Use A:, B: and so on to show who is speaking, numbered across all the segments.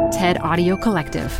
A: TED Audio Collective.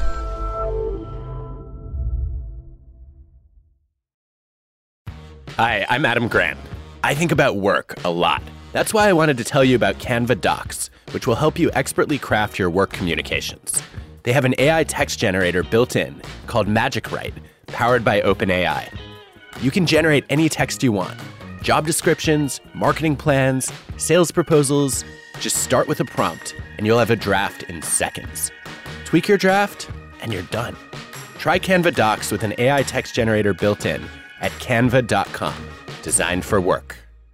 B: Hi, I'm Adam Grant. I think about work a lot. That's why I wanted to tell you about Canva Docs, which will help you expertly craft your work communications. They have an AI text generator built in called Magic Write, powered by OpenAI. You can generate any text you want. Job descriptions, marketing plans, sales proposals. Just start with a prompt, and you'll have a draft in seconds. Tweak your draft, and you're done. Try Canva Docs with an AI text generator built in at canva.com. Designed for work.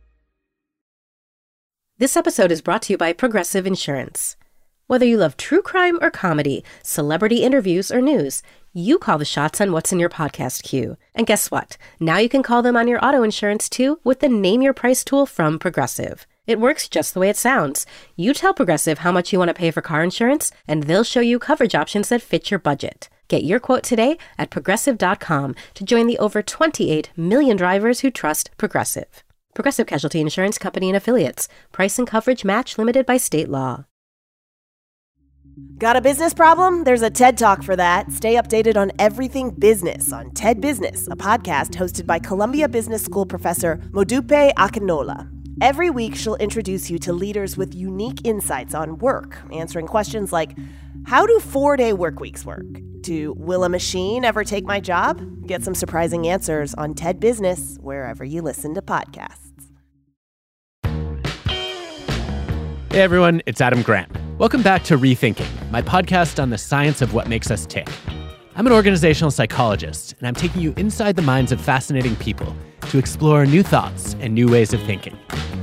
C: This episode is brought to you by Progressive Insurance. Whether you love true crime or comedy, celebrity interviews or news, you call the shots on what's in your podcast queue. And guess what? Now you can call them on your auto insurance too with the Name Your Price tool from Progressive. It works just the way it sounds. You tell Progressive how much you want to pay for car insurance, and they'll show you coverage options that fit your budget. Get your quote today at Progressive.com to join the over 28 million drivers who trust Progressive. Progressive Casualty Insurance Company and Affiliates. Price and coverage match limited by state law.
D: Got a business problem? There's a TED Talk for that. Stay updated on everything business on TED Business, a podcast hosted by Columbia Business School professor Modupe Akinola. Every week, she'll introduce you to leaders with unique insights on work, answering questions like, how do 4-day work weeks work? To will a machine ever take my job? Get some surprising answers on TED Business, wherever you listen to podcasts.
B: Hey everyone, it's Adam Grant. Welcome back to Rethinking, my podcast on the science of what makes us tick. I'm an organizational psychologist, and I'm taking you inside the minds of fascinating people to explore new thoughts and new ways of thinking.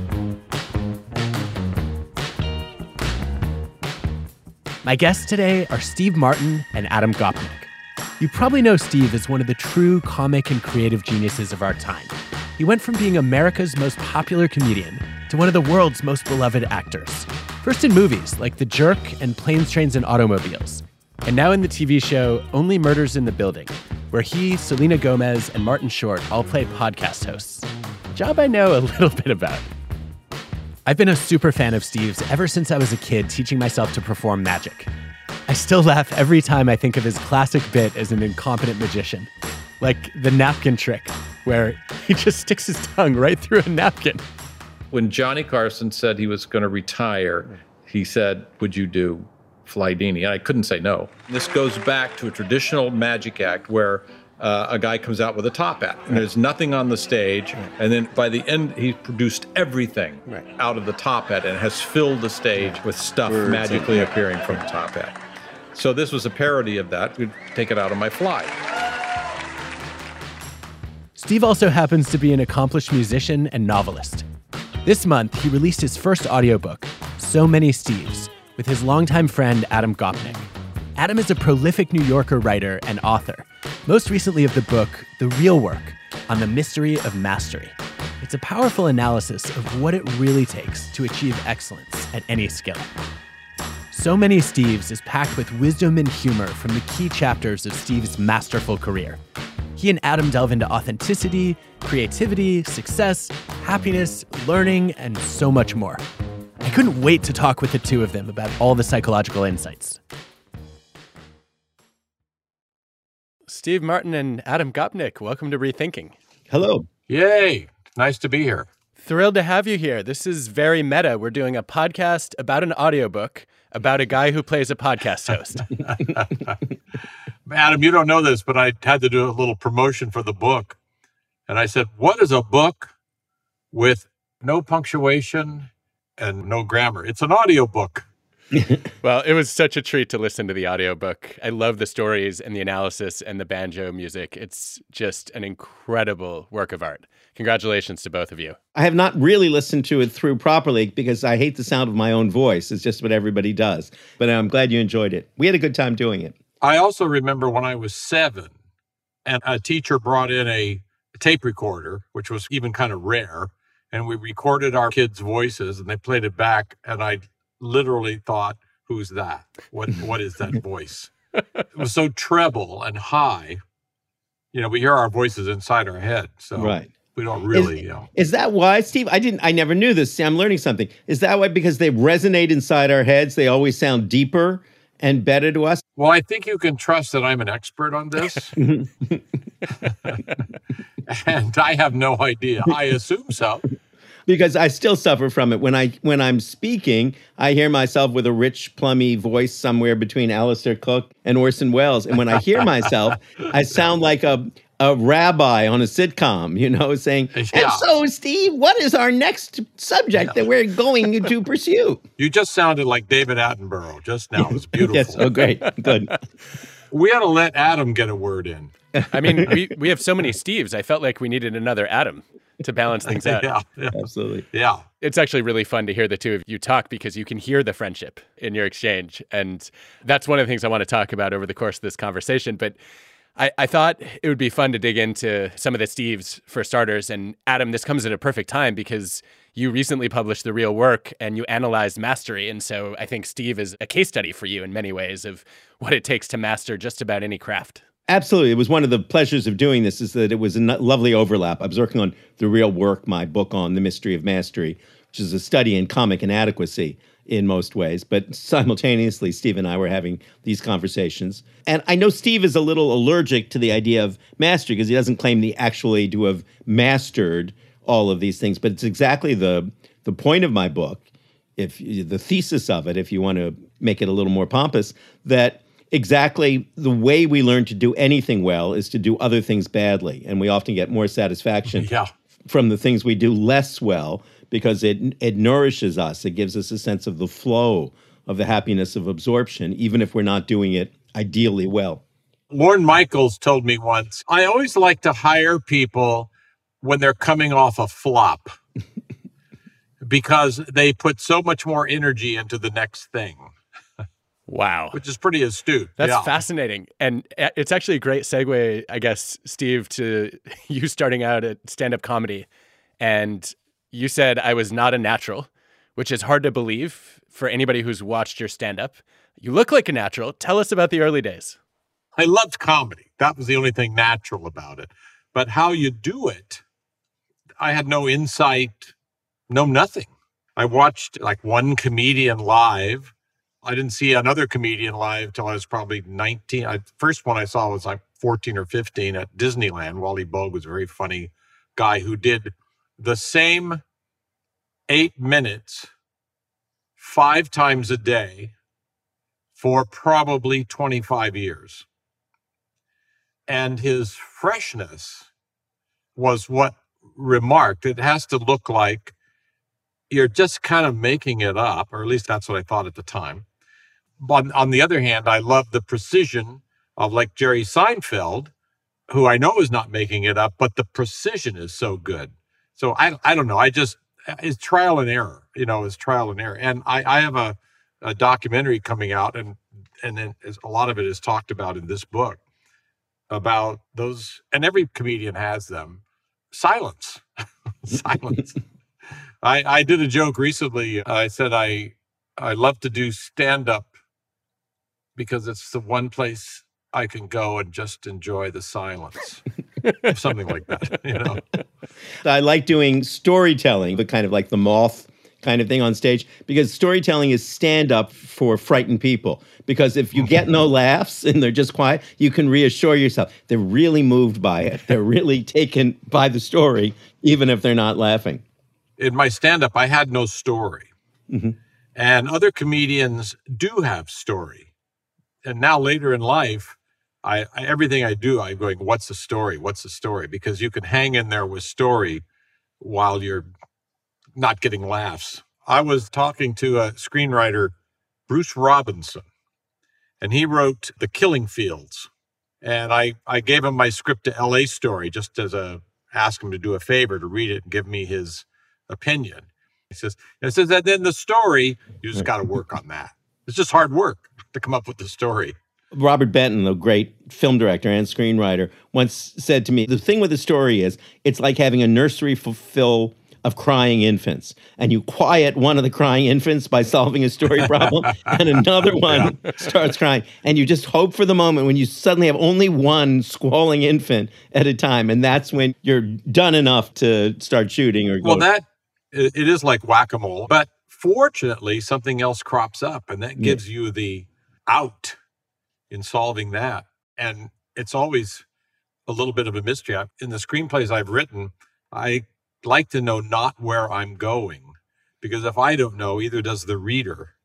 B: My guests today are Steve Martin and Adam Gopnik. You probably know Steve as one of the true comic and creative geniuses of our time. He went from being America's most popular comedian to one of the world's most beloved actors. First in movies like The Jerk and Planes, Trains, and Automobiles. And now in the TV show Only Murders in the Building, where he, Selena Gomez, and Martin Short all play podcast hosts. A job I know a little bit about. I've been a super fan of Steve's ever since I was a kid teaching myself to perform magic. I still laugh every time I think of his classic bit as an incompetent magician. Like the napkin trick, where he just sticks his tongue right through a napkin.
E: When Johnny Carson said he was going to retire, he said, would you do Flydini? And I couldn't say no. This goes back to a traditional magic act where a guy comes out with a top hat and there's nothing on the stage. And then by the end, he produced everything out of the top hat and has filled the stage with stuff magically appearing from the top hat. So this was a parody of that. We'd take it out of my fly.
B: Steve also happens to be an accomplished musician and novelist. This month, he released his first audiobook, So Many Steves, with his longtime friend Adam Gopnik. Adam is a prolific New Yorker writer and author, most recently of the book The Real Work on the Mystery of Mastery. It's a powerful analysis of what it really takes to achieve excellence at any skill. So Many Steves is packed with wisdom and humor from the key chapters of Steve's masterful career. He and Adam delve into authenticity, creativity, success, happiness, learning, and so much more. I couldn't wait to talk with the two of them about all the psychological insights. Steve Martin and Adam Gopnik, welcome to Rethinking.
F: Hello.
G: Yay. Nice to be here.
B: Thrilled to have you here. This is very meta. We're doing a podcast about an audiobook about a guy who plays a podcast host.
G: Adam, you don't know this, but I had to do a little promotion for the book. And I said, what is a book with no punctuation and no grammar? It's an audiobook.
B: Well, it was such a treat to listen to the audiobook. I love the stories and the analysis and the banjo music. It's just an incredible work of art. Congratulations to both of you.
F: I have not really listened to it through properly because I hate the sound of my own voice. It's just what everybody does. But I'm glad you enjoyed it. We had a good time doing it.
G: I also remember when I was 7 and a teacher brought in a tape recorder, which was even kind of rare. And we recorded our kids' voices and they played it back. And I literally thought, who's that? What is that voice? It was so treble and high. You know, we hear our voices inside our head. So
F: right.
G: We don't really,
F: Is that why, Steve? I never knew this. See, I'm learning something. Is that why? Because they resonate inside our heads. They always sound deeper and better to us?
G: Well, I think you can trust that I'm an expert on this. And I have no idea. I assume so.
F: Because I still suffer from it. When I'm speaking, I hear myself with a rich, plummy voice somewhere between Alistair Cook and Orson Welles. And when I hear myself, I sound like a rabbi on a sitcom, saying,
G: Yeah.
F: And so, Steve, what is our next subject that we're going to pursue?
G: You just sounded like David Attenborough just now. It was beautiful.
F: Yes, oh, great, good.
G: We ought to let Adam get a word in.
B: I mean, we have so many Steves. I felt like we needed another Adam to balance things out.
G: Yeah.
F: Absolutely.
G: Yeah.
B: It's actually really fun to hear the two of you talk because you can hear the friendship in your exchange. And that's one of the things I want to talk about over the course of this conversation. But I thought it would be fun to dig into some of the Steves for starters. And Adam, this comes at a perfect time because you recently published The Real Work and you analyzed mastery. And so I think Steve is a case study for you in many ways of what it takes to master just about any craft.
F: Absolutely. It was one of the pleasures of doing this is that it was a lovely overlap. I was working on The Real Work, my book on the mystery of mastery, which is a study in comic inadequacy in most ways. But simultaneously, Steve and I were having these conversations. And I know Steve is a little allergic to the idea of mastery because he doesn't claim actually to have mastered all of these things. But it's exactly the point of my book, the thesis of it, if you want to make it a little more pompous, that exactly the way we learn to do anything well is to do other things badly. And we often get more satisfaction from the things we do less well because it nourishes us. It gives us a sense of the flow of the happiness of absorption, even if we're not doing it ideally well.
G: Lorne Michaels told me once, I always like to hire people when they're coming off a flop because they put so much more energy into the next thing.
B: Wow.
G: Which is pretty astute.
B: That's fascinating. And it's actually a great segue, I guess, Steve, to you starting out at stand-up comedy. And you said I was not a natural, which is hard to believe for anybody who's watched your stand-up. You look like a natural. Tell us about the early days.
G: I loved comedy. That was the only thing natural about it. But how you do it, I had no insight, no nothing. I watched like one comedian live. I didn't see another comedian live till I was probably 19. First one I saw was like 14 or 15 at Disneyland. Wally Bogue was a very funny guy who did the same 8 minutes 5 times a day for probably 25 years. And his freshness was what remarked. It has to look like you're just kind of making it up, or at least that's what I thought at the time. But on the other hand, I love the precision of like Jerry Seinfeld, who I know is not making it up, but the precision is so good. So I don't know. It's trial and error, it's trial and error. And I have a documentary coming out and then a lot of it is talked about in this book about those, and every comedian has them, silence. Silence. I did a joke recently. I said I love to do stand-up because it's the one place I can go and just enjoy the silence. Something like that,
F: I like doing storytelling, but kind of like the Moth kind of thing on stage, because storytelling is stand-up for frightened people. Because if you get no laughs and they're just quiet, you can reassure yourself they're really moved by it. They're really taken by the story, even if they're not laughing.
G: In my stand-up, I had no story.
F: Mm-hmm.
G: And other comedians do have story. And now later in life, everything I do, I'm going, what's the story? What's the story? Because you can hang in there with story while you're not getting laughs. I was talking to a screenwriter, Bruce Robinson, and he wrote The Killing Fields. And I gave him my script to L.A. Story just as ask him to do a favor to read it and give me his opinion. He says, and then the story, you just got to work on that. It's just hard work to come up with the story.
F: Robert Benton, the great film director and screenwriter, once said to me, the thing with the story is it's like having a nursery full of crying infants. And you quiet one of the crying infants by solving a story problem, and another one starts crying. And you just hope for the moment when you suddenly have only one squalling infant at a time. And that's when you're done enough to start shooting or go.
G: Well, it is like whack-a-mole. But fortunately, something else crops up, and that gives you the out in solving that. And it's always a little bit of a mystery. In the screenplays I've written, I like to know not where I'm going, because if I don't know, either does the reader.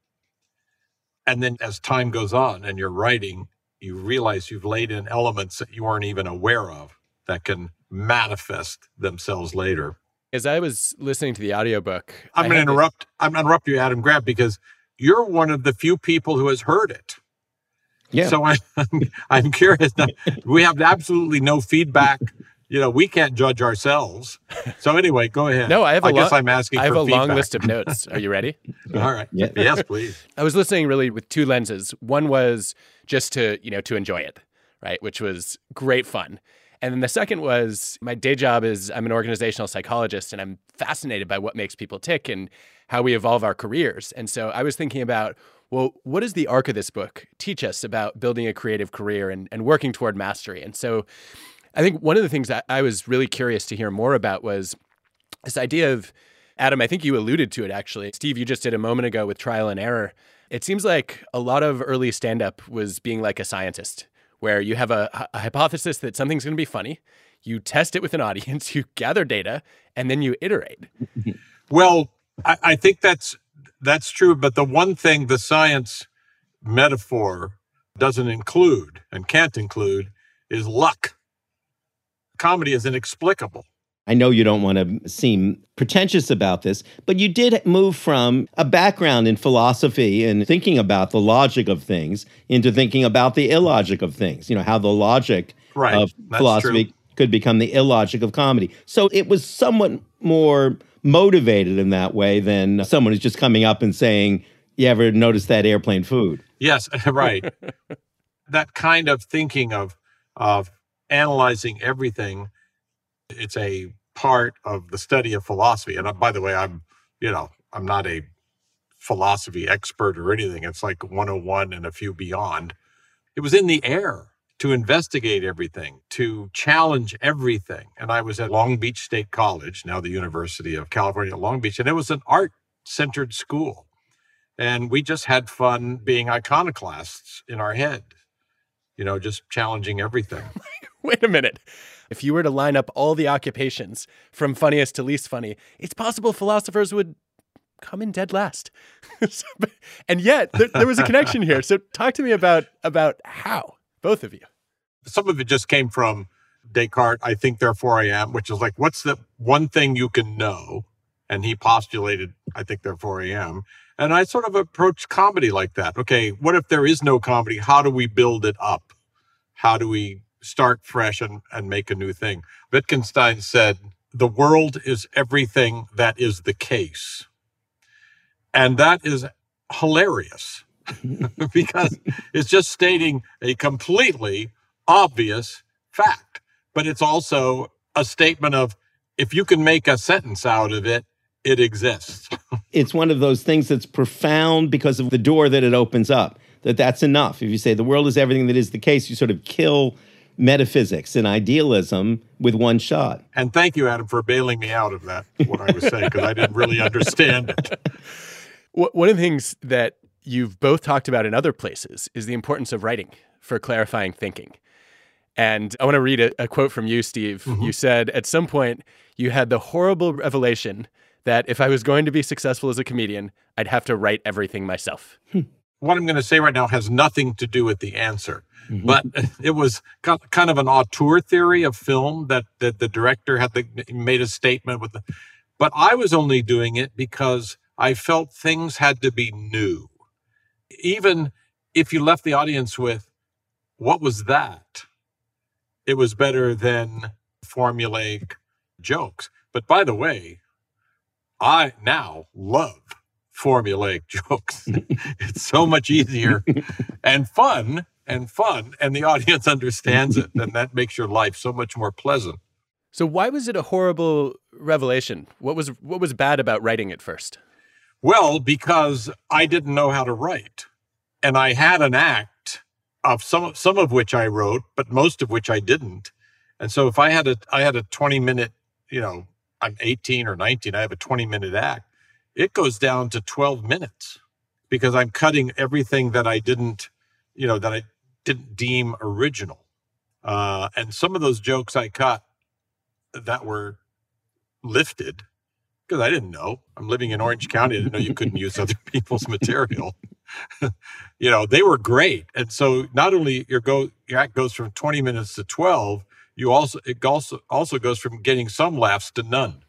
G: And then as time goes on and you're writing, you realize you've laid in elements that you weren't even aware of that can manifest themselves later.
B: As I was listening to the audiobook,
G: I'm going to interrupt you, Adam Grant, because you're one of the few people who has heard it.
F: Yeah.
G: So I'm curious. We have absolutely no feedback. We can't judge ourselves. So anyway, go ahead.
B: No,
G: I'm asking for
B: I have a
G: feedback.
B: long list of notes. Are you ready?
G: All right.
F: Yeah.
G: Yes, please.
B: I was listening really with two lenses. One was just to enjoy it, right? Which was great fun. And then the second was my day job is I'm an organizational psychologist, and I'm fascinated by what makes people tick and how we evolve our careers. And so I was thinking about, well, what does the arc of this book teach us about building a creative career and working toward mastery? And so I think one of the things that I was really curious to hear more about was this idea of, Adam, I think you alluded to it actually. Steve, you just did a moment ago with trial and error. It seems like a lot of early stand-up was being like a scientist, where you have a hypothesis that something's going to be funny, you test it with an audience, you gather data, and then you iterate.
G: Well, I think that's true. But the one thing the science metaphor doesn't include and can't include is luck. Comedy is inexplicable.
F: I know you don't want to seem pretentious about this, but you did move from a background in philosophy and thinking about the logic of things into thinking about the illogic of things, how the logic of philosophy could become the illogic of comedy. So it was somewhat more motivated in that way than someone who's just coming up and saying, you ever notice that airplane food?
G: Yes, right. That kind of thinking of analyzing everything, it's a part of the study of philosophy. And by the way, I'm not a philosophy expert or anything. It's like 101 and a few beyond. It was in the air to investigate everything, to challenge everything. And I was at Long Beach State College, now the University of California at Long Beach, and it was an art-centered school. And we just had fun being iconoclasts in our head, just challenging everything.
B: Wait a minute. If you were to line up all the occupations from funniest to least funny, it's possible philosophers would come in dead last. And yet, there was a connection here. So talk to me about how, both of you.
G: Some of it just came from Descartes, I think, therefore I am, which is like, what's the one thing you can know? And he postulated, I think, therefore I am. And I sort of approached comedy like that. Okay, what if there is no comedy? How do we build it up? How do we start fresh and make a new thing? Wittgenstein said, the world is everything that is the case. And that is hilarious because it's just stating a completely obvious fact. But it's also a statement of, if you can make a sentence out of it, it exists.
F: It's one of those things that's profound because of the door that it opens up, that's enough. If you say the world is everything that is the case, you sort of kill metaphysics and idealism with one shot.
G: And thank you, Adam, for bailing me out of that, what I was saying, because I didn't really understand it.
B: One of the things that you've both talked about in other places is the importance of writing for clarifying thinking. And I want to read a quote from you, Steve. Mm-hmm. You said, at some point, you had the horrible revelation that if I was going to be successful as a comedian, I'd have to write everything myself.
G: What I'm going to say right now has nothing to do with the answer. Mm-hmm. But it was kind of an auteur theory of film that the director made a statement with. But I was only doing it because I felt things had to be new. Even if you left the audience with, what was that? It was better than formulaic jokes. But by the way, I now love formulaic jokes. It's so much easier and fun, and the audience understands it, and that makes your life so much more pleasant.
B: So why was it a horrible revelation? What was bad about writing it first?
G: Well, because I didn't know how to write. And I had an act of some of which I wrote, but most of which I didn't. And so if I had a 20-minute, I'm 18 or 19, I have a 20-minute act, it goes down to 12 minutes because I'm cutting everything that I didn't that I didn't deem original. And some of those jokes I cut that were lifted, because I didn't know. I'm living in Orange County. I didn't know you couldn't use other people's material. They were great. And so not only your act goes from 20 minutes to 12, it also goes from getting some laughs to none.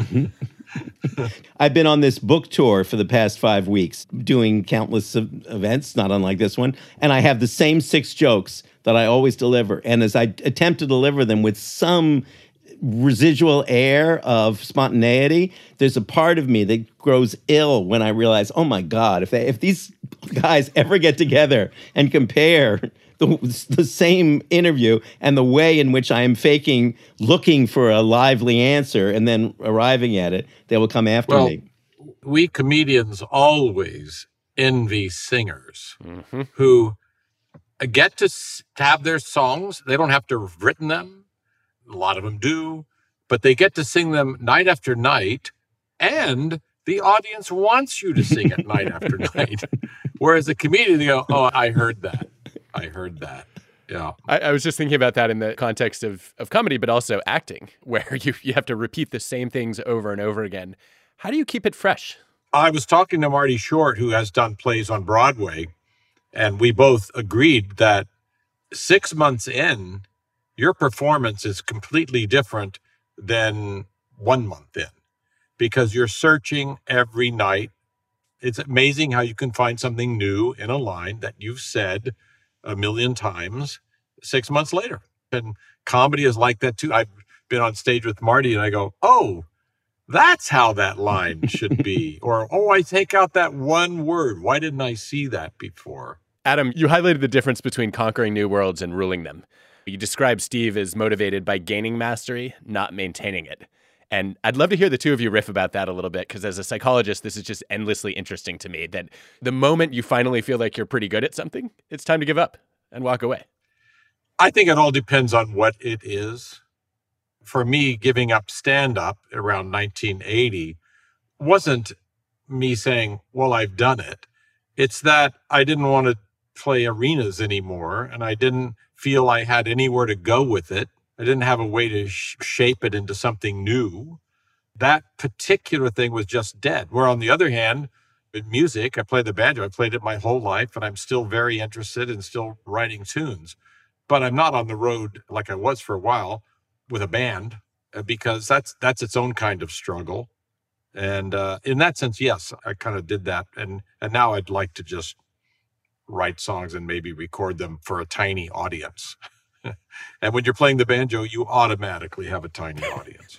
F: I've been on this book tour for the past 5 weeks, doing countless events, not unlike this one, and I have the same 6 jokes that I always deliver. And as I attempt to deliver them with some residual air of spontaneity, there's a part of me that grows ill when I realize, oh my God, if these guys ever get together and compare the same interview and the way in which I am looking for a lively answer and then arriving at it, they will come after me.
G: We comedians always envy singers who get to have their songs. They don't have to have written them. A lot of them do, but they get to sing them night after night, and the audience wants you to sing it night after night. Whereas a comedian, you go, oh, I heard that. Yeah.
B: I was just thinking about that in the context of comedy, but also acting, where you have to repeat the same things over and over again. How do you keep it fresh?
G: I was talking to Marty Short, who has done plays on Broadway, and we both agreed that 6 months in, your performance is completely different than 1 month in, because you're searching every night. It's amazing how you can find something new in a line that you've said a million times 6 months later. And comedy is like that too. I've been on stage with Marty and I go, oh, that's how that line should be. Or, oh, I take out that one word. Why didn't I see that before?
B: Adam, you highlighted the difference between conquering new worlds and ruling them. You described Steve as motivated by gaining mastery, not maintaining it. And I'd love to hear the two of you riff about that a little bit, because as a psychologist, this is just endlessly interesting to me, that the moment you finally feel like you're pretty good at something, it's time to give up and walk away.
G: I think it all depends on what it is. For me, giving up stand-up around 1980 wasn't me saying, well, I've done it. It's that I didn't want to play arenas anymore, and I didn't feel I had anywhere to go with it. I didn't have a way to shape it into something new. That particular thing was just dead. Where on the other hand, in music, I played the banjo. I played it my whole life, and I'm still very interested in still writing tunes. But I'm not on the road like I was for a while with a band, because that's its own kind of struggle. And in that sense, yes, I kind of did that. And now I'd like to just write songs and maybe record them for a tiny audience. And when you're playing the banjo, you automatically have a tiny audience.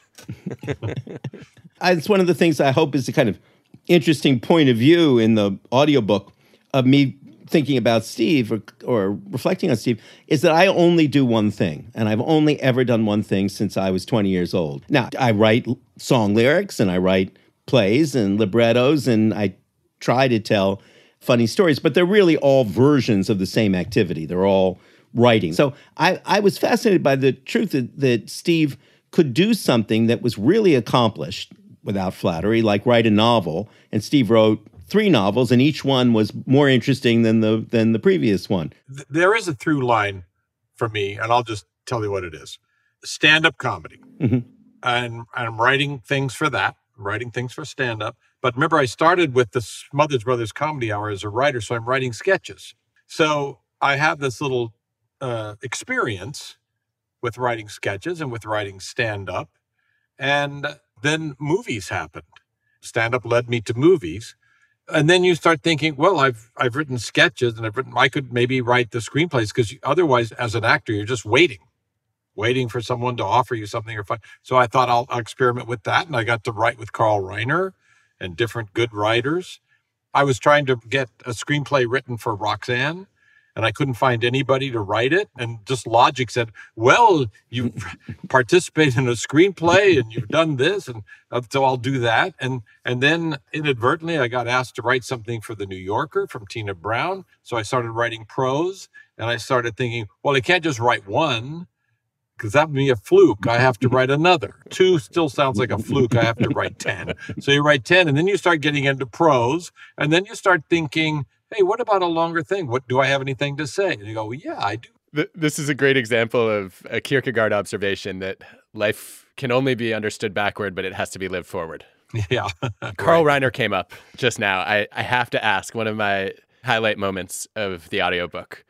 F: It's one of the things I hope is a kind of interesting point of view in the audiobook of me thinking about Steve or reflecting on Steve, is that I only do one thing. And I've only ever done one thing since I was 20 years old. Now, I write song lyrics and I write plays and librettos and I try to tell funny stories, but they're really all versions of the same activity. They're all writing. So I was fascinated by the truth that Steve could do something that was really accomplished, without flattery, like write a novel. And Steve wrote 3 novels, and each one was more interesting than the previous one.
G: There is a through line for me, and I'll just tell you what it is. Stand-up comedy. Mm-hmm. And I'm writing things for that. I'm writing things for stand-up. But remember, I started with the Smothers Brothers Comedy Hour as a writer, so I'm writing sketches. So I have this little experience with writing sketches and with writing stand-up. And then movies happened. Stand-up led me to movies. And then you start thinking, well, I've written sketches and I could maybe write the screenplays, because otherwise, as an actor, you're just waiting for someone to offer you something or fun. So I thought I'll experiment with that. And I got to write with Carl Reiner and different good writers. I was trying to get a screenplay written for Roxanne, and I couldn't find anybody to write it. And just logic said, well, you participated in a screenplay and you've done this, and so I'll do that. And then inadvertently, I got asked to write something for The New Yorker from Tina Brown. So I started writing prose, and I started thinking, well, I can't just write one, because that would be a fluke. I have to write another. 2 still sounds like a fluke. I have to write 10. So you write 10, and then you start getting into prose, and then you start thinking, hey, what about a longer thing? What do I have anything to say? And you go, well, yeah, I do.
B: This is a great example of a Kierkegaard observation that life can only be understood backward, but it has to be lived forward.
G: Yeah.
B: Carl Reiner came up just now. I have to ask, one of my highlight moments of the audiobook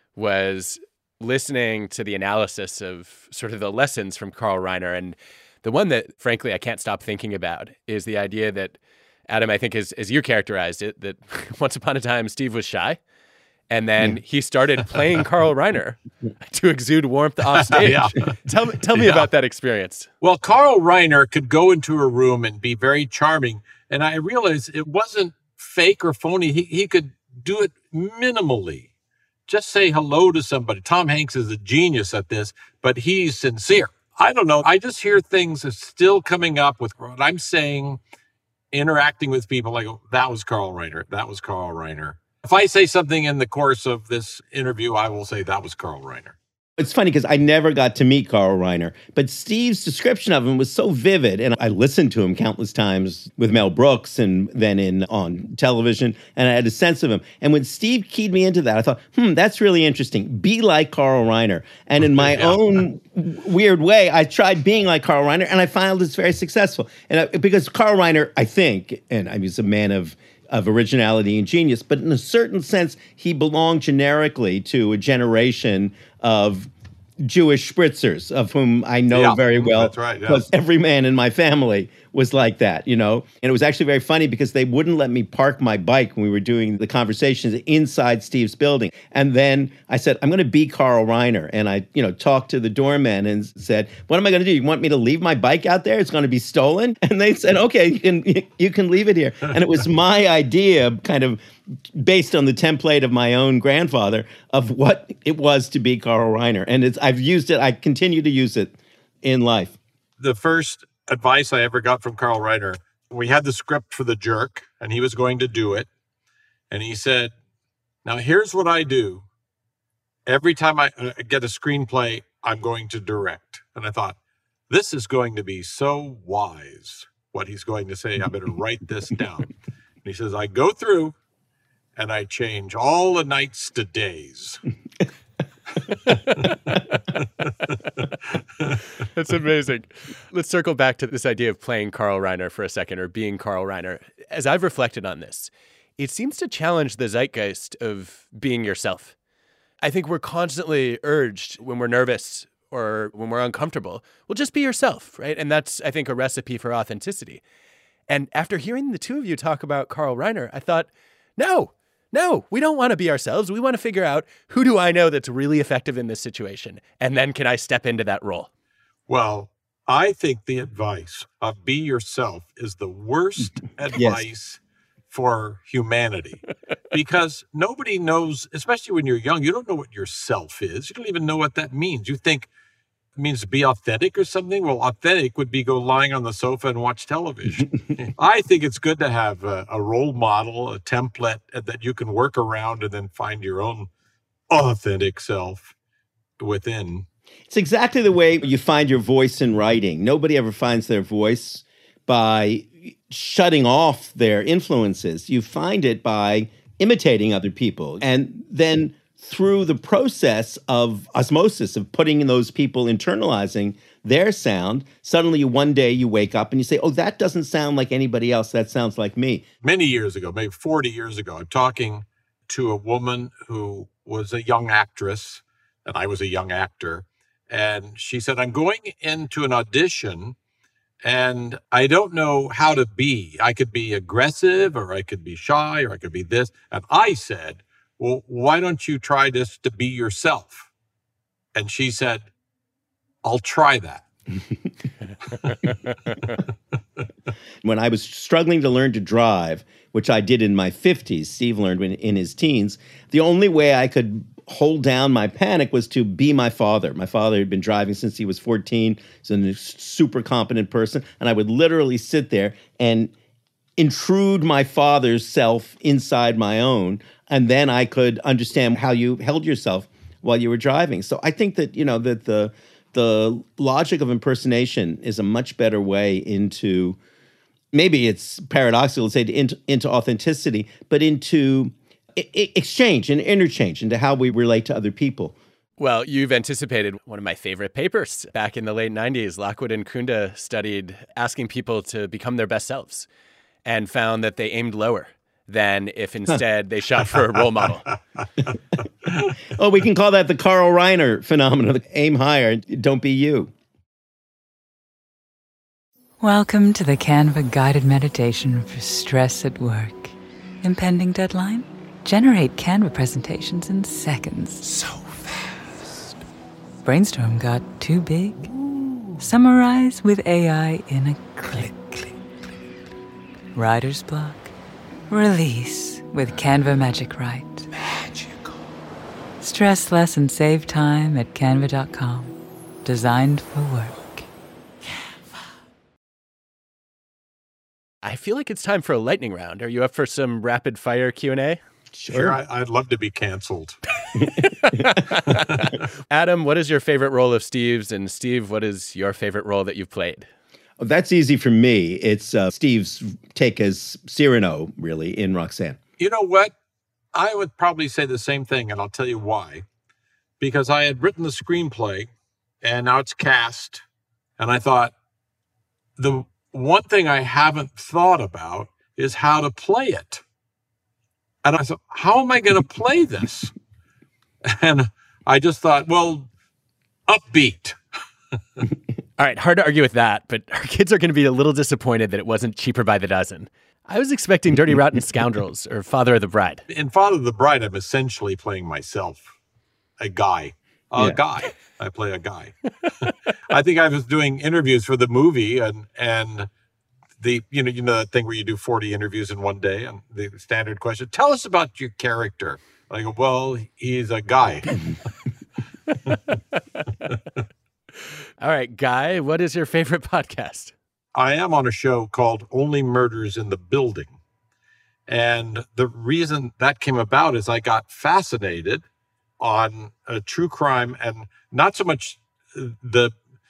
B: was listening to the analysis of sort of the lessons from Carl Reiner. And the one that, frankly, I can't stop thinking about is the idea that, Adam, I think as you characterized it, that once upon a time, Steve was shy. And then he started playing Carl Reiner to exude warmth off stage.
G: Yeah.
B: Tell me about that experience.
G: Well, Carl Reiner could go into a room and be very charming. And I realized it wasn't fake or phony. He could do it minimally. Just say hello to somebody. Tom Hanks is a genius at this, but he's sincere. I don't know. I just hear things are still coming up with what I'm saying, interacting with people. I go, that was Carl Reiner. That was Carl Reiner. If I say something in the course of this interview, I will say that was Carl Reiner.
F: It's funny because I never got to meet Carl Reiner, but Steve's description of him was so vivid. And I listened to him countless times with Mel Brooks and then on television, and I had a sense of him. And when Steve keyed me into that, I thought, that's really interesting. Be like Carl Reiner. And in my own weird way, I tried being like Carl Reiner, and I found it's very successful. And because Carl Reiner, I think, and I mean, he's a man of originality and genius, but in a certain sense, he belonged generically to a generation of Jewish spritzers, of whom I know very well.
G: That's right. Yeah.
F: Because every man in my family was like that, you know? And it was actually very funny because they wouldn't let me park my bike when we were doing the conversations inside Steve's building. And then I said, I'm going to be Carl Reiner. And I, talked to the doorman and said, what am I going to do? You want me to leave my bike out there? It's going to be stolen? And they said, okay, you can leave it here. And it was my idea, kind of based on the template of my own grandfather, of what it was to be Carl Reiner. And I've used it. I continue to use it in life.
G: The first advice I ever got from Carl Reiner, we had the script for The Jerk, and he was going to do it. And he said, now here's what I do. Every time I get a screenplay, I'm going to direct. And I thought, this is going to be so wise, what he's going to say. I better write this down. And he says, I go through and I change all the nights to days.
B: That's amazing. Let's circle back to this idea of playing Carl Reiner for a second, or being Carl Reiner. As I've reflected on this, it seems to challenge the zeitgeist of being yourself. I think we're constantly urged when we're nervous or when we're uncomfortable, well, just be yourself, right? And that's, I think, a recipe for authenticity. And after hearing the two of you talk about Carl Reiner, I thought, no, we don't want to be ourselves. We want to figure out, who do I know that's really effective in this situation? And then can I step into that role?
G: Well, I think the advice of be yourself is the worst advice for humanity, because nobody knows, especially when you're young, you don't know what your self is. You don't even know what that means. You think it means to be authentic or something. Well, authentic would be go lying on the sofa and watch television. I think it's good to have a role model, a template that you can work around and then find your own authentic self within.
F: It's exactly the way you find your voice in writing. Nobody ever finds their voice by shutting off their influences. You find it by imitating other people. And then through the process of osmosis, of putting in those people, internalizing their sound, suddenly one day you wake up and you say, oh, that doesn't sound like anybody else. That sounds like me.
G: Many years ago, maybe 40 years ago, I'm talking to a woman who was a young actress, and I was a young actor. And she said, I'm going into an audition and I don't know how to be. I could be aggressive, or I could be shy, or I could be this. And I said, well, why don't you try this to be yourself? And she said, I'll try that.
F: When I was struggling to learn to drive, which I did in my 50s, Steve learned in his teens, the only way I could hold down my panic was to be my father. My father had been driving since he was 14. He's a super competent person. And I would literally sit there and intrude my father's self inside my own. And then I could understand how you held yourself while you were driving. So I think that, that the logic of impersonation is a much better way into, maybe it's paradoxical to say into authenticity, but into exchange and interchange into how we relate to other people.
B: Well, you've anticipated one of my favorite papers. Back in the late 90s, Lockwood and Kunda studied asking people to become their best selves and found that they aimed lower than if instead they shot for a role model.
F: Oh, we can call that the Carl Reiner phenomenon. Aim higher, don't be you.
A: Welcome to the Canva guided meditation for stress at work. Impending deadline? Generate Canva presentations in seconds. So fast. Brainstorm got too big? Ooh. Summarize with AI in a click. Writer's block? Release with Canva Magic Write. Magical. Stress less and save time at canva.com. Designed for work.
B: I feel like it's time for a lightning round. Are you up for some rapid fire Q&A?
G: Sure, I'd love to be canceled.
B: Adam, what is your favorite role of Steve's? And Steve, what is your favorite role that you've played?
F: Oh, that's easy for me. It's Steve's take as Cyrano, really, in Roxanne.
G: You know what? I would probably say the same thing, and I'll tell you why. Because I had written the screenplay, and now it's cast, and I thought, the one thing I haven't thought about is how to play it. And I thought, how am I going to play this? And I just thought, well, upbeat.
B: All right, hard to argue with that, but our kids are going to be a little disappointed that it wasn't Cheaper by the Dozen. I was expecting Dirty Rotten Scoundrels or Father of the Bride.
G: In Father of the Bride, I'm essentially playing myself, a guy. I play a guy. I think I was doing interviews for the movie and the you know that thing where you do 40 interviews in one day, and the standard question, tell us about your character. I go, well, he's a guy.
B: All right, Guy, what is your favorite podcast?
G: I am on a show called Only Murders in the Building. And the reason that came about is I got fascinated on true crime, and not so much the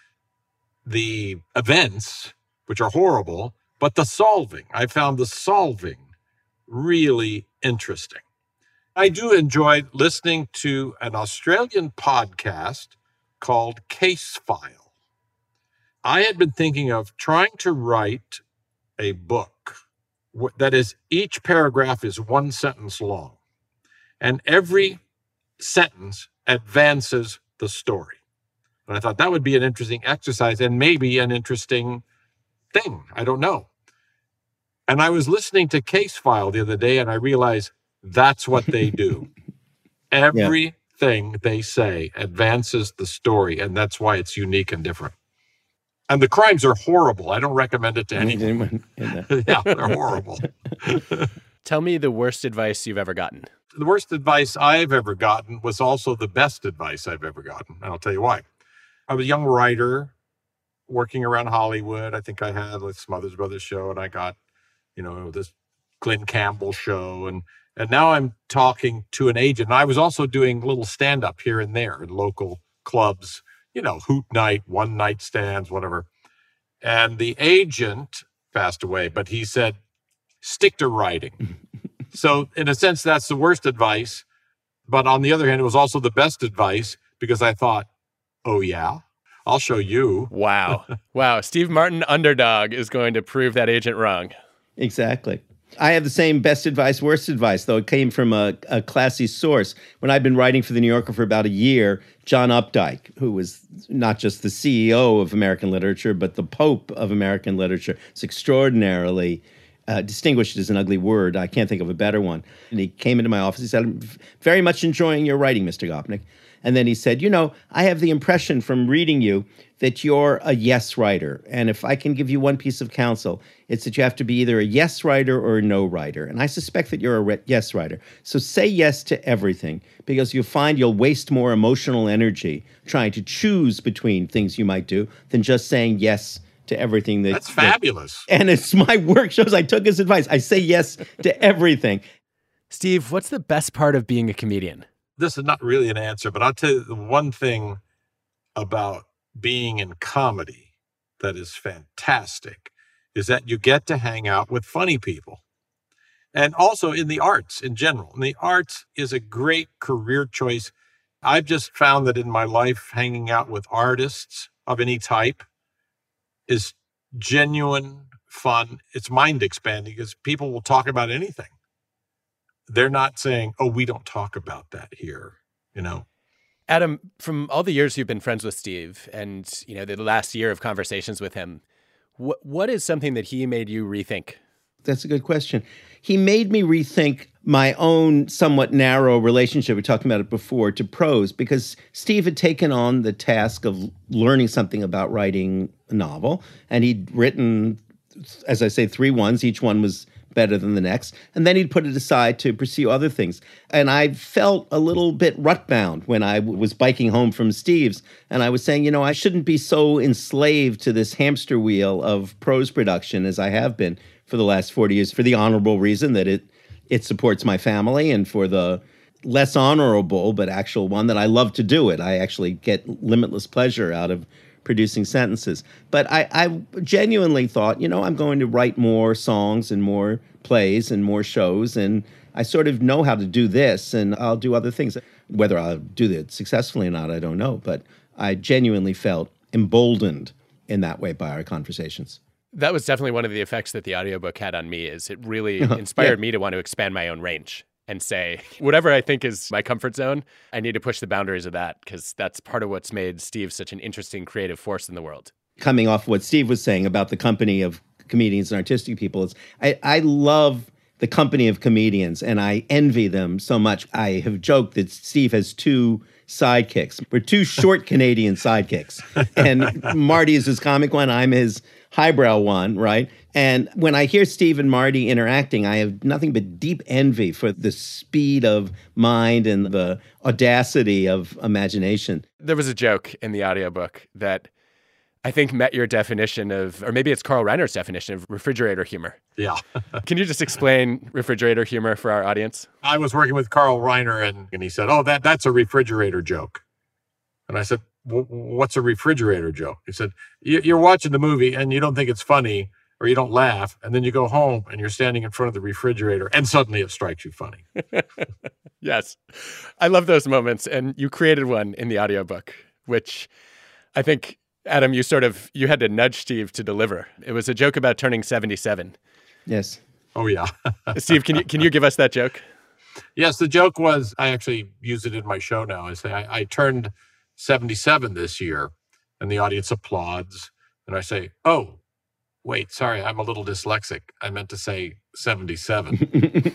G: events, which are horrible, but the solving. I found the solving really interesting. I do enjoy listening to an Australian podcast called Case File. I had been thinking of trying to write a book that is, each paragraph is one sentence long, and every sentence advances the story. And I thought that would be an interesting exercise and maybe an interesting thing. I don't know. And I was listening to Case File the other day, and I realized that's what they do. Everything they say advances the story, and that's why it's unique and different. And the crimes are horrible. I don't recommend it to anyone. Yeah, they're horrible.
B: Tell me the worst advice you've ever gotten.
G: The worst advice I've ever gotten was also the best advice I've ever gotten. And I'll tell you why. I was a young writer working around Hollywood. I think I had like Smothers Brothers show, and I got, this Glenn Campbell show. And now I'm talking to an agent. And I was also doing little stand-up here and there in local clubs, hoot night, one night stands, whatever. And the agent passed away, but he said, stick to writing. So in a sense, that's the worst advice. But on the other hand, it was also the best advice, because I thought, oh yeah, I'll show you.
B: Wow. Steve Martin, underdog, is going to prove that agent wrong.
F: Exactly. I have the same best advice, worst advice, though it came from a classy source. When I'd been writing for The New Yorker for about a year, John Updike, who was not just the CEO of American literature, but the Pope of American literature, is extraordinarily distinguished is an ugly word. I can't think of a better one. And he came into my office. He said, I'm very much enjoying your writing, Mr. Gopnik. And then he said, I have the impression from reading you that you're a yes writer. And if I can give you one piece of counsel, it's that you have to be either a yes writer or a no writer. And I suspect that you're a yes writer. So say yes to everything, because you'll find you'll waste more emotional energy trying to choose between things you might do than just saying yes to everything.
G: That's fabulous.
F: And it's my work shows I took his advice. I say yes to everything.
B: Steve, what's the best part of being a comedian?
G: This is not really an answer, but I'll tell you the one thing about being in comedy that is fantastic is that you get to hang out with funny people. And also in the arts in general. And the arts is a great career choice. I've just found that in my life, hanging out with artists of any type is genuine fun. It's mind expanding because people will talk about anything. They're not saying, oh, we don't talk about that here, you know.
B: Adam, from all the years you've been friends with Steve and, the last year of conversations with him, what is something that he made you rethink?
F: That's a good question. He made me rethink my own somewhat narrow relationship, we talked about it before, to prose, because Steve had taken on the task of learning something about writing a novel, and he'd written, as I say, 3 ones. Each one was better than the next. And then he'd put it aside to pursue other things. And I felt a little bit rut-bound when I was biking home from Steve's. And I was saying, I shouldn't be so enslaved to this hamster wheel of prose production as I have been for the last 40 years, for the honorable reason that it supports my family, and for the less honorable but actual one that I love to do it. I actually get limitless pleasure out of producing sentences. But I genuinely thought, I'm going to write more songs and more plays and more shows, and I sort of know how to do this, and I'll do other things. Whether I'll do that successfully or not, I don't know. But I genuinely felt emboldened in that way by our conversations.
B: That was definitely one of the effects that the audiobook had on me, is it really inspired me to want to expand my own range and say, whatever I think is my comfort zone, I need to push the boundaries of that, because that's part of what's made Steve such an interesting creative force in the world.
F: Coming off what Steve was saying about the company of comedians and artistic people, I love the company of comedians, and I envy them so much. I have joked that Steve has 2 sidekicks. We're 2 short Canadian sidekicks. And Marty is his comic one, I'm his highbrow one, right? And when I hear Steve and Marty interacting, I have nothing but deep envy for the speed of mind and the audacity of imagination.
B: There was a joke in the audiobook that I think met your definition of, or maybe it's Carl Reiner's definition of refrigerator humor.
G: Yeah.
B: Can you just explain refrigerator humor for our audience?
G: I was working with Carl Reiner, and he said, oh, that's a refrigerator joke. And I said, what's a refrigerator joke? He said, you're watching the movie and you don't think it's funny or you don't laugh, and then you go home and you're standing in front of the refrigerator and suddenly it strikes you funny.
B: Yes. I love those moments. And you created one in the audiobook, which I think, Adam, you had to nudge Steve to deliver. It was a joke about turning 77.
F: Yes.
G: Oh, yeah.
B: Steve, can you give us that joke?
G: Yes, the joke was, I actually use it in my show now. I say, I turned 77 this year, and the audience applauds. And I say, oh, wait, sorry, I'm a little dyslexic. I meant to say 77.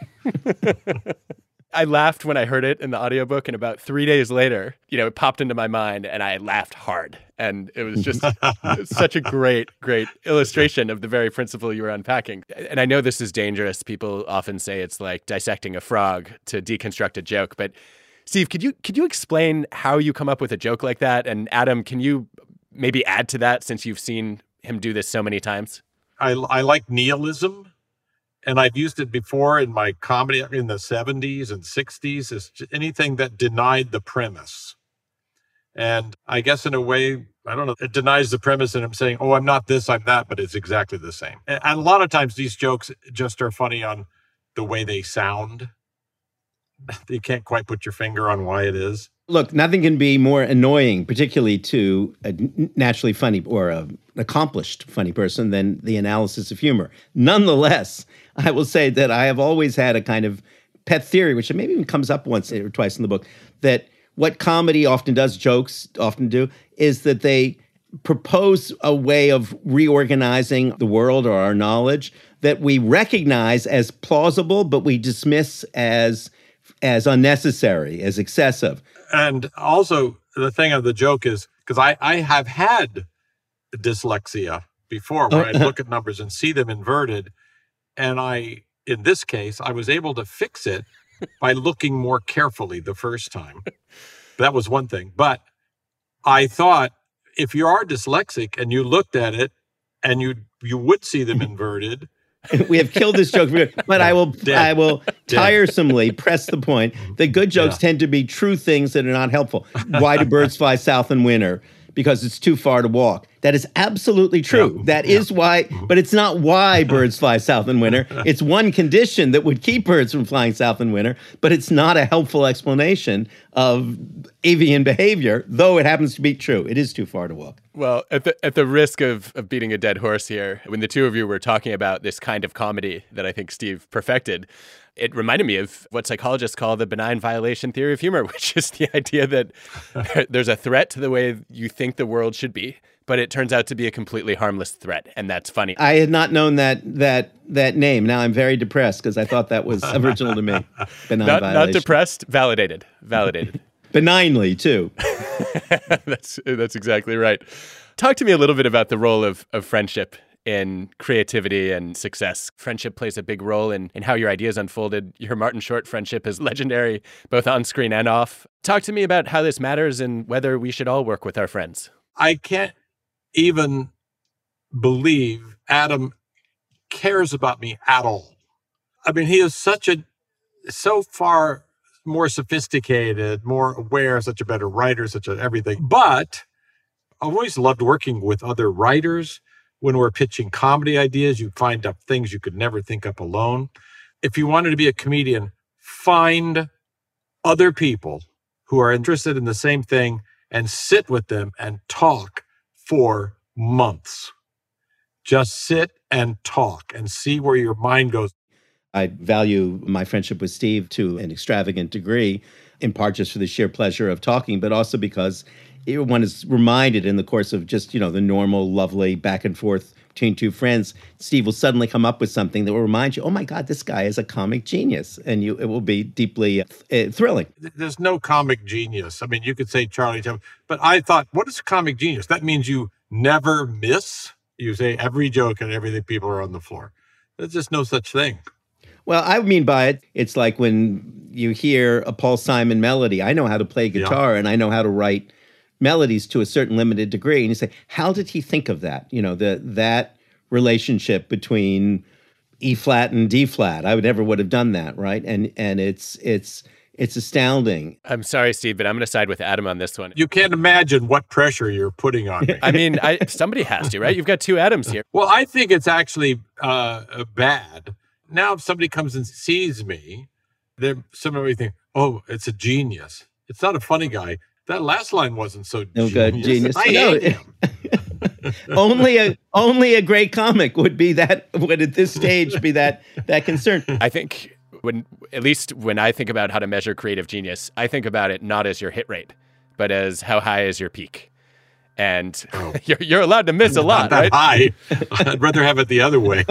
B: I laughed when I heard it in the audiobook, and about 3 days later, it popped into my mind, and I laughed hard. And it was just such a great illustration of the very principle you were unpacking. And I know this is dangerous. People often say it's like dissecting a frog to deconstruct a joke. But Steve, could you explain how you come up with a joke like that? And Adam, can you maybe add to that, since you've seen him do this so many times?
G: I like nihilism. And I've used it before in my comedy in the 70s and 60s, as anything that denied the premise. And I guess in a way, I don't know, it denies the premise, and I'm saying, oh, I'm not this, I'm that, but it's exactly the same. And a lot of times these jokes just are funny on the way they sound. You can't quite put your finger on why it is.
F: Look, nothing can be more annoying, particularly to a naturally funny or an accomplished funny person, than the analysis of humor. Nonetheless, I will say that I have always had a kind of pet theory, which maybe even comes up once or twice in the book, that what comedy often does, jokes often do, is that they propose a way of reorganizing the world or our knowledge that we recognize as plausible, but we dismiss as unnecessary, as excessive.
G: And also, the thing of the joke is, because I have had dyslexia before, where I look at numbers and see them inverted. And in this case, I was able to fix it by looking more carefully the first time. That was one thing. But I thought, if you are dyslexic and you looked at it and you would see them inverted.
F: We have killed this joke, but I will tiresomely press the point that good jokes tend to be true things that are not helpful. Why do birds fly south in winter? because it's too far to walk. That is absolutely true. That is why, but it's not why birds fly south in winter. It's one condition that would keep birds from flying south in winter, but it's not a helpful explanation of avian behavior, though it happens to be true. It is too far to walk.
B: Well, at the risk of beating a dead horse here, when the two of you were talking about this kind of comedy that I think Steve perfected, it reminded me of what psychologists call the benign violation theory of humor, which is the idea that there's a threat to the way you think the world should be, but it turns out to be a completely harmless threat, and that's funny.
F: I had not known that name. Now I'm very depressed because I thought that was original to me. Benign violation.
B: Not depressed, validated.
F: Benignly, too.
B: That's exactly right. Talk to me a little bit about the role of friendship in creativity and success. Friendship plays a big role in how your ideas unfolded. Your Martin Short friendship is legendary, both on screen and off. Talk to me about how this matters and whether we should all work with our friends.
G: I can't even believe Adam cares about me at all. I mean, he is so far more sophisticated, more aware, such a better writer, everything. But I've always loved working with other writers. When we're pitching comedy ideas, you find up things you could never think up alone. If you wanted to be a comedian, find other people who are interested in the same thing and sit with them and talk for months. Just sit and talk and see where your mind goes.
F: I value my friendship with Steve to an extravagant degree, in part just for the sheer pleasure of talking, but also because one is reminded in the course of just, the normal, lovely back and forth between two friends, Steve will suddenly come up with something that will remind you, oh my God, this guy is a comic genius. And it will be deeply thrilling.
G: There's no comic genius. I mean, you could say Charlie Chaplin, but I thought, what is comic genius? That means you never miss. You say every joke and everything, people are on the floor. There's just no such thing.
F: Well, I mean by it, it's like when you hear a Paul Simon melody. I know how to play guitar and I know how to write melodies to a certain limited degree. And you say, how did he think of that? That relationship between E flat and D flat. I would have done that, right? And it's astounding.
B: I'm sorry, Steve, but I'm going to side with Adam on this one.
G: You can't imagine what pressure you're putting on me.
B: I mean, somebody has to, right? You've got two Adams here.
G: Well, I think it's actually bad. Now, if somebody comes and sees me, somebody think, oh, it's a genius. It's not a funny guy. That last line wasn't so genius. I hate him.
F: only a great comic would at this stage be that concern.
B: I think at least when I think about how to measure creative genius, I think about it not as your hit rate, but as how high is your peak. And you're allowed to miss a lot,
G: not that
B: right?
G: High. I'd rather have it the other way.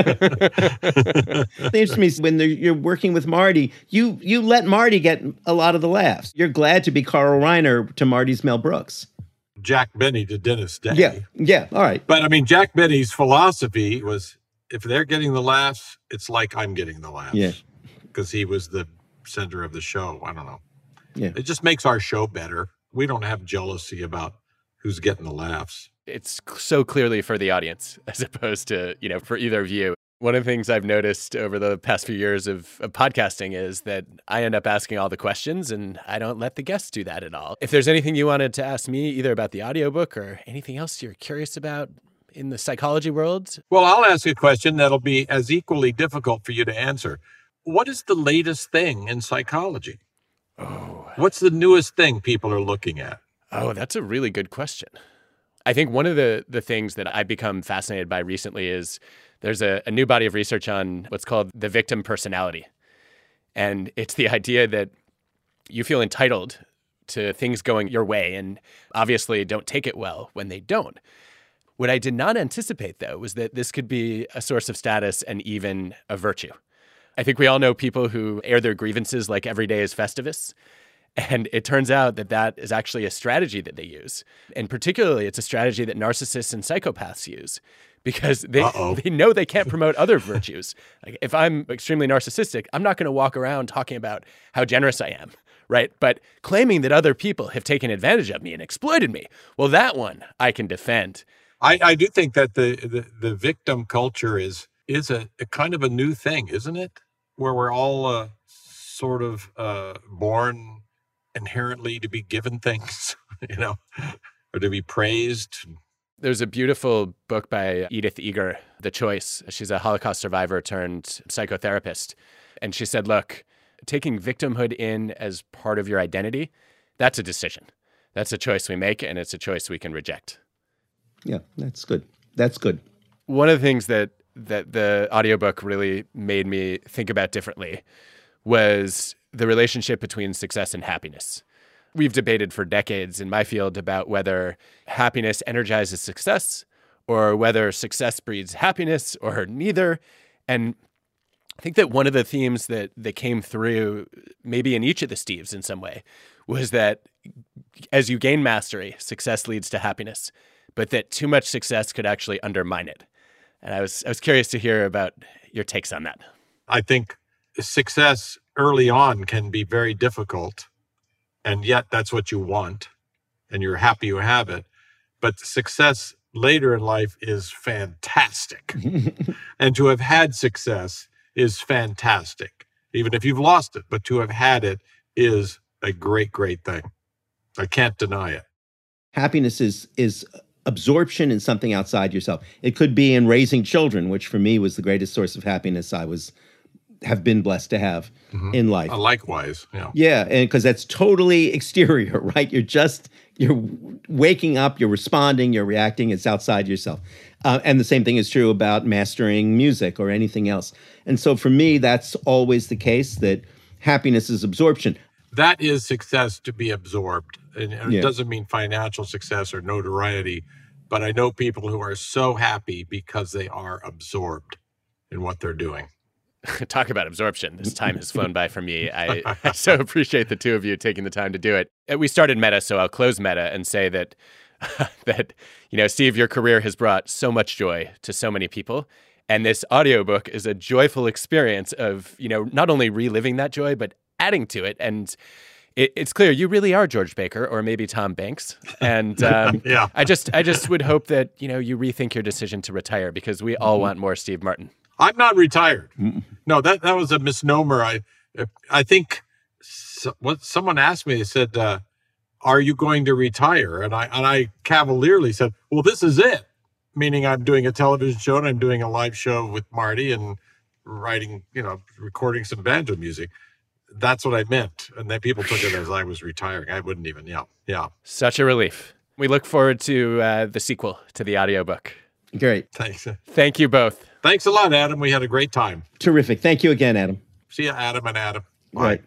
F: It interests me when you're working with Marty, you let Marty get a lot of the laughs. You're glad to be Carl Reiner to Marty's Mel Brooks.
G: Jack Benny to Dennis Day.
F: Yeah, all right.
G: But I mean, Jack Benny's philosophy was, if they're getting the laughs, it's like I'm getting the laughs.
F: Yeah.
G: Because he was the center of the show. I don't know.
F: Yeah.
G: It just makes our show better. We don't have jealousy about who's getting the laughs.
B: It's so clearly for the audience as opposed to, for either of you. One of the things I've noticed over the past few years of podcasting is that I end up asking all the questions and I don't let the guests do that at all. If there's anything you wanted to ask me, either about the audiobook or anything else you're curious about in the psychology world.
G: Well, I'll ask you a question that'll be as equally difficult for you to answer. What is the latest thing in psychology? What's the newest thing people are looking at?
B: Oh, that's a really good question. I think one of the things that I've become fascinated by recently is there's a new body of research on what's called the victim personality. And it's the idea that you feel entitled to things going your way and obviously don't take it well when they don't. What I did not anticipate, though, was that this could be a source of status and even a virtue. I think we all know people who air their grievances like every day is Festivus. And it turns out that is actually a strategy that they use. And particularly, it's a strategy that narcissists and psychopaths use because they know they can't promote other virtues. Like if I'm extremely narcissistic, I'm not going to walk around talking about how generous I am, right? But claiming that other people have taken advantage of me and exploited me, well, that one I can defend.
G: I do think that the victim culture is a kind of a new thing, isn't it? Where we're all sort of born inherently to be given things, or to be praised.
B: There's a beautiful book by Edith Eger, The Choice. She's a Holocaust survivor turned psychotherapist. And she said, look, taking victimhood in as part of your identity, that's a decision. That's a choice we make, and it's a choice we can reject.
F: Yeah, that's good. That's good.
B: One of the things that the audiobook really made me think about differently was the relationship between success and happiness. We've debated for decades in my field about whether happiness energizes success or whether success breeds happiness or neither. And I think that one of the themes that came through maybe in each of the Steves in some way was that as you gain mastery, success leads to happiness, but that too much success could actually undermine it. And I was curious to hear about your takes on that.
G: I think success early on can be very difficult, and yet that's what you want, and you're happy you have it. But success later in life is fantastic. And to have had success is fantastic, even if you've lost it. But to have had it is a great, great thing. I can't deny it.
F: Happiness is absorption in something outside yourself. It could be in raising children, which for me was the greatest source of happiness I have been blessed to have in life.
G: Likewise, yeah.
F: Yeah, and because that's totally exterior, right? You're waking up, you're responding, you're reacting, it's outside yourself. And the same thing is true about mastering music or anything else. And so for me, that's always the case, that happiness is absorption.
G: That is success, to be absorbed. And it doesn't mean financial success or notoriety, but I know people who are so happy because they are absorbed in what they're doing.
B: Talk about absorption. This time has flown by for me. I so appreciate the two of you taking the time to do it. We started Meta, so I'll close Meta and say that, Steve, your career has brought so much joy to so many people. And this audiobook is a joyful experience of, not only reliving that joy, but adding to it. And it's clear you really are George Baker or maybe Tom Banks. And
G: yeah.
B: I just would hope that, you rethink your decision to retire, because we all want more Steve Martin.
G: I'm not retired. No, that was a misnomer. I think what someone asked me, they said, are you going to retire? And I cavalierly said, well, this is it. Meaning I'm doing a television show and I'm doing a live show with Marty and writing, recording some banjo music. That's what I meant. And then people took it as I was retiring. I wouldn't even, yeah.
B: Such a relief. We look forward to the sequel to the audiobook.
F: Great.
G: Thanks.
B: Thank you both.
G: Thanks a lot, Adam. We had a great time.
F: Terrific. Thank you again, Adam.
G: See you, Adam and Adam. Bye.
F: Right.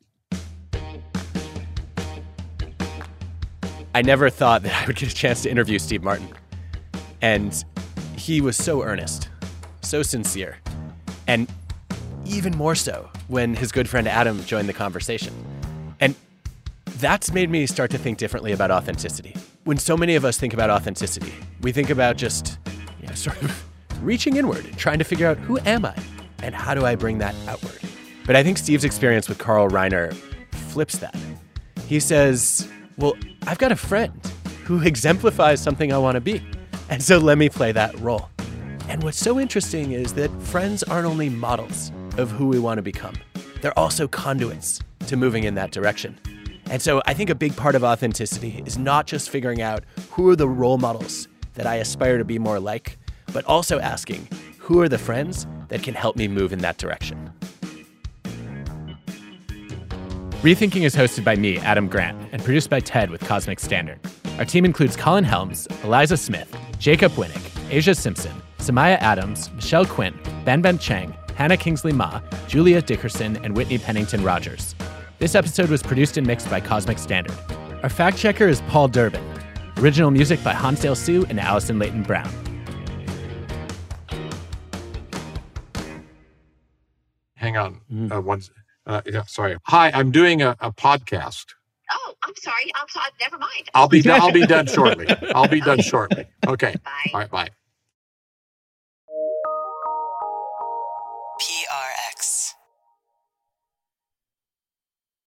B: I never thought that I would get a chance to interview Steve Martin. And he was so earnest, so sincere, and even more so when his good friend Adam joined the conversation. And that's made me start to think differently about authenticity. When so many of us think about authenticity, we think about just, sort of reaching inward and trying to figure out, who am I and how do I bring that outward? But I think Steve's experience with Carl Reiner flips that. He says, well, I've got a friend who exemplifies something I want to be. And so let me play that role. And what's so interesting is that friends aren't only models of who we want to become. They're also conduits to moving in that direction. And so I think a big part of authenticity is not just figuring out who are the role models that I aspire to be more like, but also asking, who are the friends that can help me move in that direction? Rethinking is hosted by me, Adam Grant, and produced by Ted with Cosmic Standard. Our team includes Colin Helms, Eliza Smith, Jacob Winnick, Asia Simpson, Samaya Adams, Michelle Quint, Ben Chang, Hannah Kingsley Ma, Julia Dickerson, and Whitney Pennington Rogers. This episode was produced and mixed by Cosmic Standard. Our fact checker is Paul Durbin. Original music by Hansdale Sue and Allison Leighton Brown.
G: Hang on. Sorry. Hi, I'm doing a podcast.
H: Oh, I'm sorry. Never mind.
G: I'll be done shortly. Okay.
H: Bye.
G: All right, bye.